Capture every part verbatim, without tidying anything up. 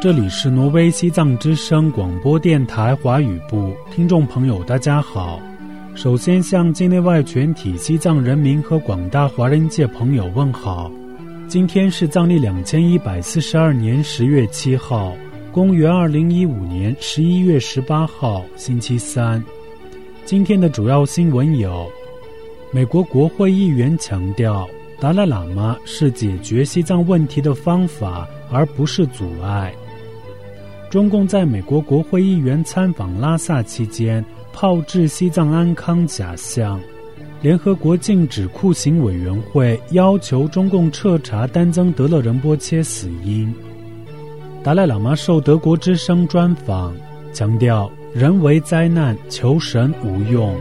这里是挪威西藏之声广播电台华语部，听众朋友大家好。首先向境内外全体西藏人民和广大华人界朋友问好。今天是藏历两千一百四十二年十月七号，公元二零一五年十一月十八号，星期三。今天的主要新闻有：美国国会议员强调，达赖喇嘛是解决西藏问题的方法，而不是阻碍。中共在美国国会议员参访拉萨期间炮制西藏安康假象。联合国禁止酷刑委员会要求中共彻查丹增德勒仁波切死因。达赖喇嘛受德国之声专访，强调人为灾难求神无用。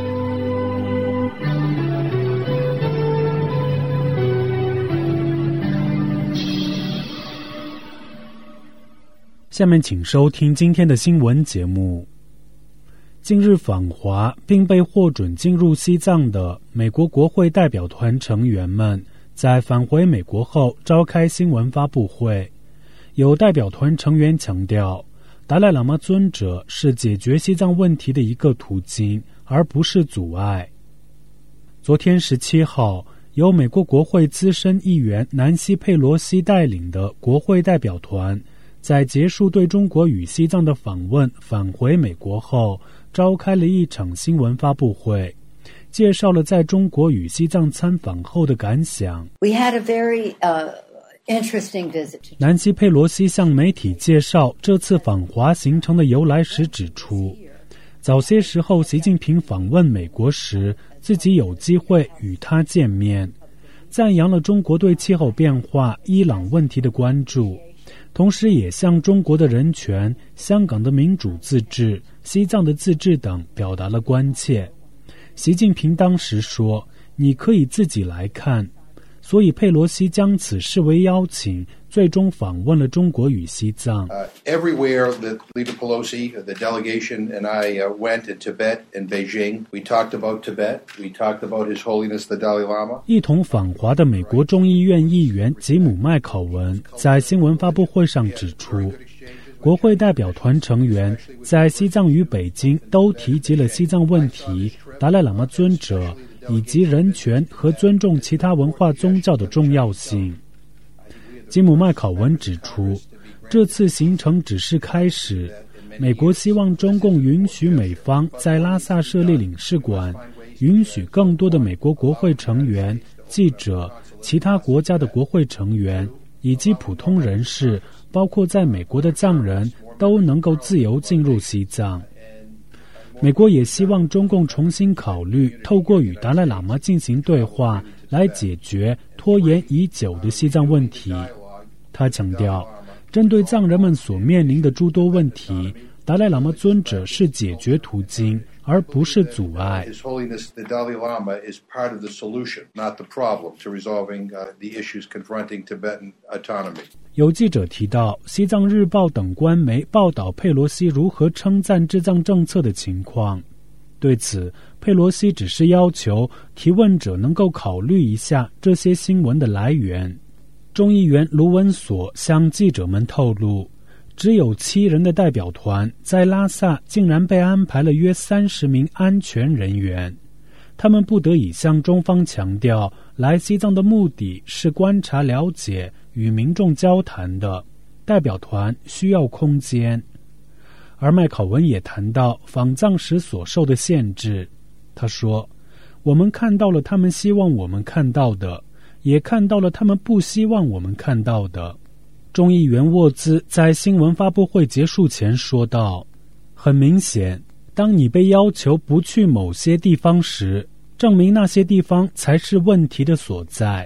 下面请收听今天的新闻节目。近日访华并被获准进入西藏的美国国会代表团成员们，在返回美国后召开新闻发布会。有代表团成员强调，达赖喇嘛尊者是解决西藏问题的一个途径，而不是阻碍。昨天十七号，由美国国会资深议员南希·佩罗西带领的国会代表团在结束对中国与西藏的访问返回美国后，召开了一场新闻发布会，介绍了在中国与西藏参访后的感想。 We had a very, uh, interesting visit. 南希·佩罗西向媒体介绍这次访华行程的由来时指出，早些时候习近平访问美国时，自己有机会与他见面，赞扬了中国对气候变化、伊朗问题的关注，同时也向中国的人权、香港的民主自治、西藏的自治等表达了关切。习近平当时说，你可以自己来看，所以佩罗西将此视为邀请，最终访问了中国与西藏。 Uh, everywhere that Leader Pelosi, the delegation, and I uh, went in Tibet and Beijing, we talked about Tibet, we talked about His Holiness the Dalai Lama. 一同访华的美国众议院议员吉姆·麦考文在新闻发布会上指出，国会代表团成员在西藏与北京都提及了西藏问题、达赖喇嘛尊者以及人权和尊重其他文化宗教的重要性。吉姆·麦考文指出，这次行程只是开始，美国希望中共允许美方在拉萨设立领事馆，允许更多的美国国会成员、记者、其他国家的国会成员以及普通人士，包括在美国的藏人，都能够自由进入西藏。美国也希望中共重新考虑透过与达赖喇嘛进行对话，来解决拖延已久的西藏问题。他强调，针对藏人们所面临的诸多问题，达赖喇嘛尊者是解决途径，而不是阻碍。 His Holiness the Dalai Lama is part of the solution, not the problem, to resolving uh, the issues confronting Tibetan autonomy. 有记者提到，西藏日报等官媒报道佩罗西如何称赞治藏政策的情况。对此，佩罗西只是要求提问者能够考虑一下这些新闻的来源。众议员卢文索向记者们透露，只有七人的代表团在拉萨竟然被安排了约三十名安全人员，他们不得已向中方强调，来西藏的目的是观察、了解、与民众交谈的，代表团需要空间。而麦考文也谈到访藏时所受的限制，他说，我们看到了他们希望我们看到的，也看到了他们不希望我们看到的。众议员沃兹在新闻发布会结束前说道，很明显，当你被要求不去某些地方时，证明那些地方才是问题的所在。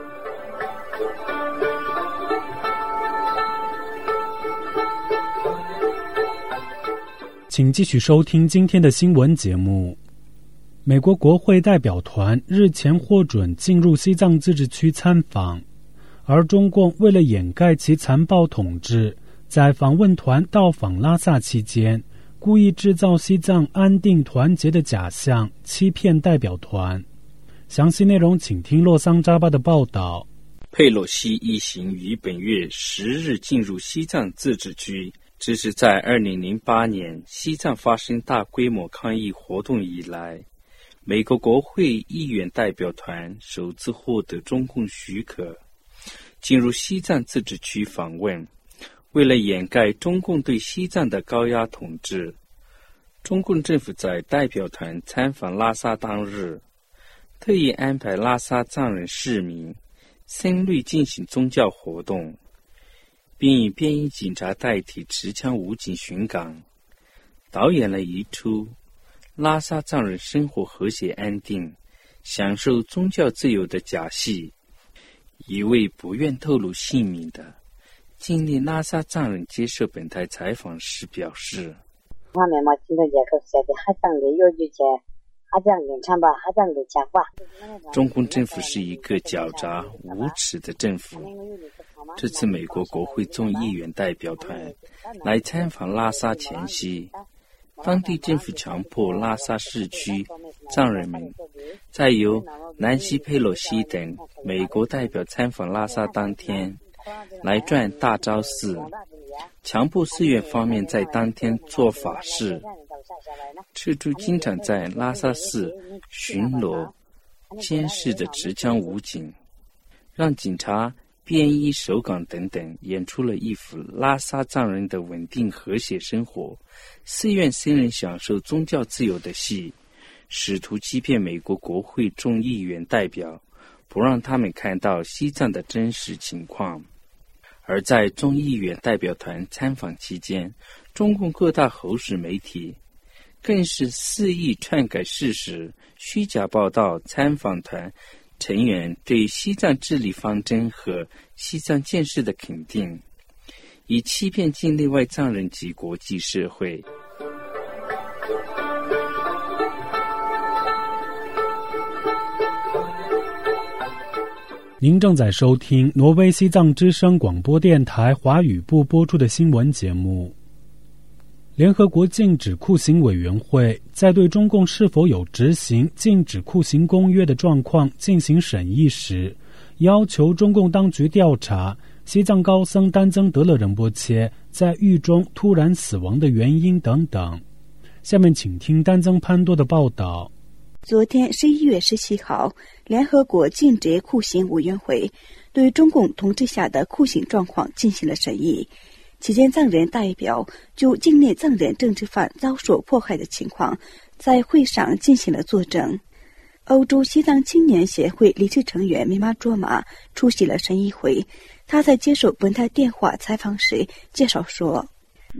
请继续收听今天的新闻节目。美国国会代表团日前获准进入西藏自治区参访，而中共为了掩盖其残暴统治，在访问团到访拉萨期间，故意制造西藏安定团结的假象，欺骗代表团。详细内容请听洛桑扎巴的报道。 佩洛西一行于本月十日进入西藏自治区，这是在二零零八年西藏发生大规模抗议活动以来，美国国会议员代表团首次获得中共许可，进入西藏自治区访问。为了掩盖中共对西藏的高压统治，中共政府在代表团参访拉萨当日，特意安排拉萨藏人市民僧侣进行宗教活动，并以便衣警察代替持枪武警巡岗，导演了一出拉萨藏人生活和谐安定、享受宗教自由的假戏。一位不愿透露姓名的经历拉萨藏人接受本台采访时表示，中共政府是一个狡诈无耻的政府。这次美国国会众议员代表团来参访拉萨前夕，当地政府强迫拉萨市区藏人们在由南希·佩洛西等美国代表参访拉萨当天来转大昭寺，强迫寺院方面在当天做法事，撤出经常在拉萨寺巡逻监视的持枪武警，让警察便衣守岗等等，演出了一幅拉萨藏人的稳定和谐生活、寺院僧人享受宗教自由的戏，试图欺骗美国国会众议员代表，不让他们看到西藏的真实情况。而在众议员代表团参访期间，中共各大喉舌媒体更是肆意篡改事实，虚假报道参访团成员对西藏治理方针和西藏建设的肯定，以欺骗境内外藏人及国际社会。 您正在收听挪威西藏之声广播电台华语部播出的新闻节目。联合国禁止酷刑委员会在对中共是否有执行禁止酷刑公约的状况进行审议时，要求中共当局调查西藏高僧丹增德勒仁波切在狱中突然死亡的原因等等。下面请听丹增潘多的报道。 昨天十一月十七号，联合国禁止酷刑委员会对中共统治下的酷刑状况进行了审议。期间，藏人代表就境内藏人政治犯遭受迫害的情况，在会上进行了作证。欧洲西藏青年协会理事成员米玛卓玛出席了审议会。他在接受本台电话采访时介绍说，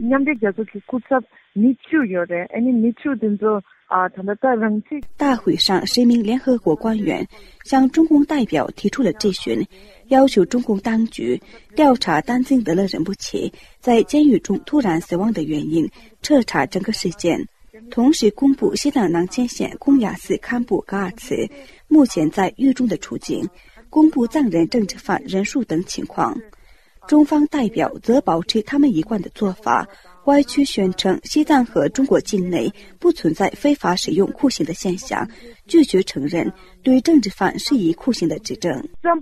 大会上十名联合国官员向中共代表提出了质询，要求中共当局调查丹增德勒仁波切在监狱中突然死亡的原因，彻查整个事件。同时公布西藏囊谦县空雅寺堪布噶尔茨目前在狱中的处境，公布藏人政治犯人数等情况。中方代表则保持他们一贯的做法，歪曲宣称西藏和中国境内不存在非法使用酷刑的现象，拒绝承认对政治犯施以酷刑的指证。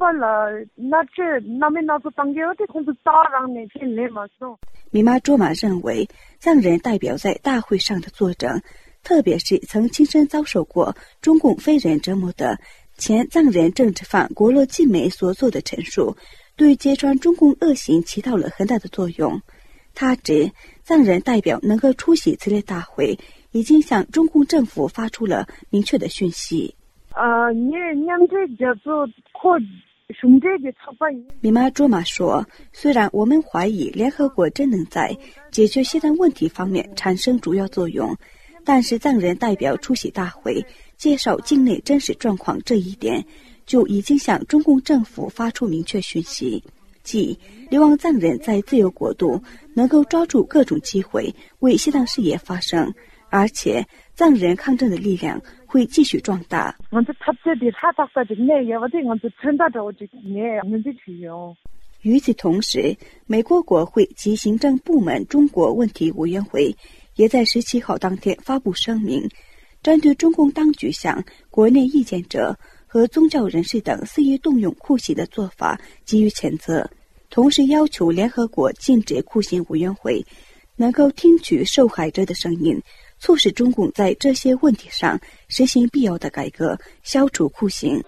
米玛卓玛认为，藏人代表在大会上的作证，特别是曾亲身遭受过中共非人折磨的前藏人政治犯国洛季美所做的陈述，对揭穿中共恶行起到了很大的作用。他指藏人代表能够出席此类大会，已经向中共政府发出了明确的讯息。米玛卓玛说，虽然我们怀疑联合国真能在解决西藏问题方面产生主要作用，但是藏人代表出席大会介绍境内真实状况这一点，就已经向中共政府发出明确讯息，即希望藏人在自由国度能够抓住各种机会为西藏事业发声，而且藏人抗争的力量会继续壮大。与此同时，美国国会及行政部门中国问题委员会也在十七号当天发布声明，针对中共当局向国内意见者和宗教人士等肆意动用酷刑的做法给予谴责，同时要求联合国禁止酷刑委员会能够听取受害者的声音，促使中共在这些问题上实行必要的改革，消除酷刑。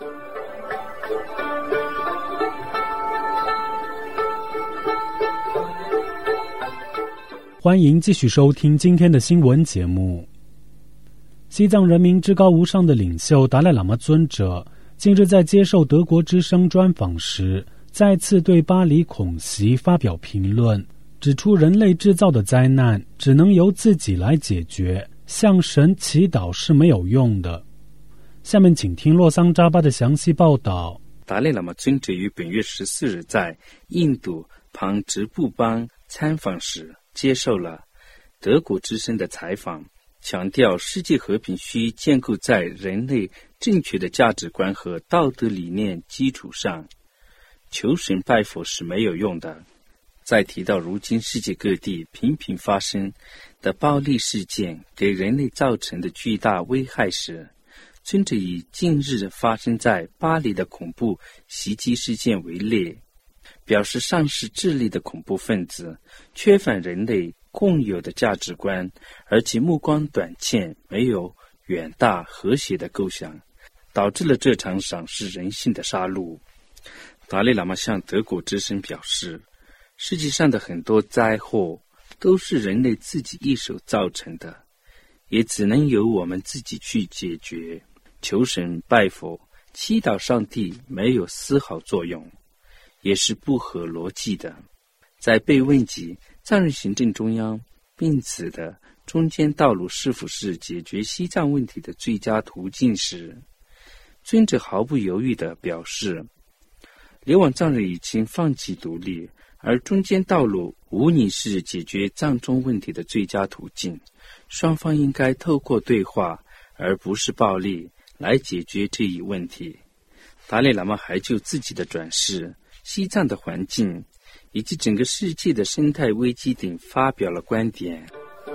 欢迎继续收听今天的新闻节目。西藏人民至高无上的领袖达赖喇嘛尊者近日在接受德国之声专访时，再次对巴黎恐袭发表评论，指出人类制造的灾难只能由自己来解决，向神祈祷是没有用的。下面请听洛桑扎巴的详细报道。 达赖喇嘛尊者于本月十四日在印度旁直布邦参访时接受了德国之声的采访，强调世界和平需建构在人类正确的价值观和道德理念基础上，求神拜佛是没有用的。在提到如今世界各地频频发生的暴力事件给人类造成的巨大危害时，尊者以近日发生在巴黎的恐怖袭击事件为例，表示上世智力的恐怖分子缺乏人类共有的价值观，而其目光短浅，没有远大和谐的构想，导致了这场赏识人性的杀戮。达赖喇嘛向德国之声表示，世界上的很多灾祸都是人类自己一手造成的，也只能由我们自己去解决。求神拜佛祈祷上帝没有丝毫作用，也是不合逻辑的。在被问及藏人行政中央并此的中间道路是否是解决西藏问题的最佳途径时，尊者毫不犹豫地表示，流亡藏人已经放弃独立，而中间道路无疑是解决藏中问题的最佳途径，双方应该透过对话而不是暴力来解决这一问题。达赖喇嘛还就自己的转世、西藏的环境以及整个世界的生态危机等发表了观点。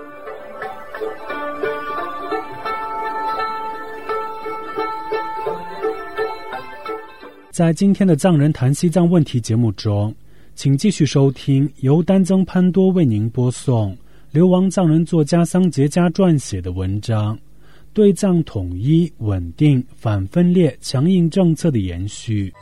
在今天的藏人谈西藏问题节目中，请继续收听由丹增潘多为您播送流亡藏人作家桑杰加撰写的文章，对藏统一、稳定、反分裂、强硬政策的延续。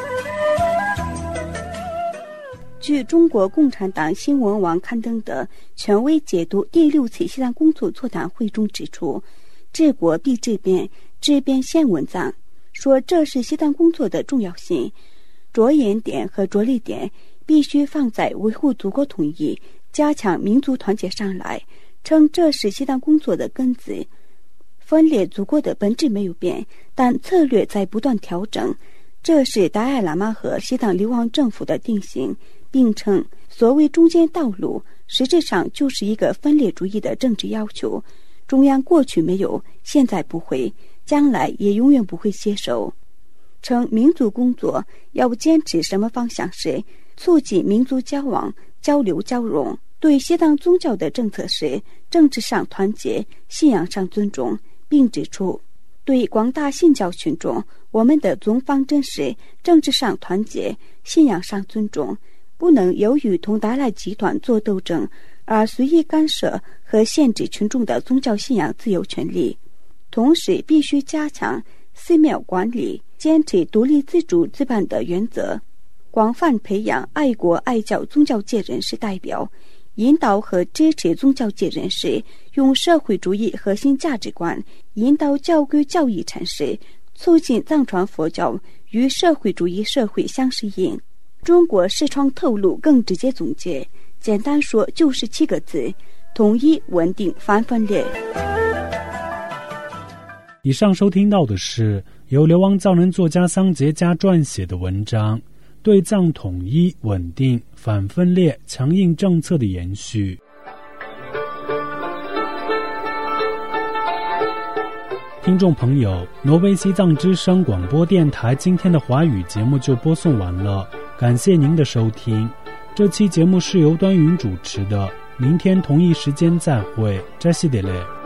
据中国共产党新闻网刊登的权威解读第六次西藏工作座谈会中指出，治国必治边，治边先稳藏，说这是西藏工作的重要性，着眼点和着力点必须放在维护祖国统一、加强民族团结上来，称这是西藏工作的根子。分裂祖国的本质没有变，但策略在不断调整，这是达赖喇嘛和西藏流亡政府的定性，并称所谓中间道路实质上就是一个分裂主义的政治要求，中央过去没有，现在不会，将来也永远不会接受。称民族工作要坚持什么方向是促进民族交往、交流交融，对西藏宗教的政策是政治上团结、信仰上尊重，并指出对广大信教群众，我们的总方针是政治上团结、信仰上尊重，不能由于同达赖集团做斗争而随意干涉和限制群众的宗教信仰自由权利。同时必须加强寺庙管理，坚持独立自主自办的原则，广泛培养爱国爱教宗教界人士代表，引导和支持宗教界人士用社会主义核心价值观引导教规教义阐释，促进藏传佛教与社会主义社会相适应。中国视窗透露更直接总结，简单说就是七个字：统一、稳定、反分裂。 以上收听到的是由流亡藏人作家桑杰加撰写的文章，对藏统一、稳定、反分裂、强硬政策的延续。听众朋友，挪威西藏之声广播电台今天的华语节目就播送完了，感谢您的收听。这期节目是由端云主持的，明天同一时间再会，扎西德勒。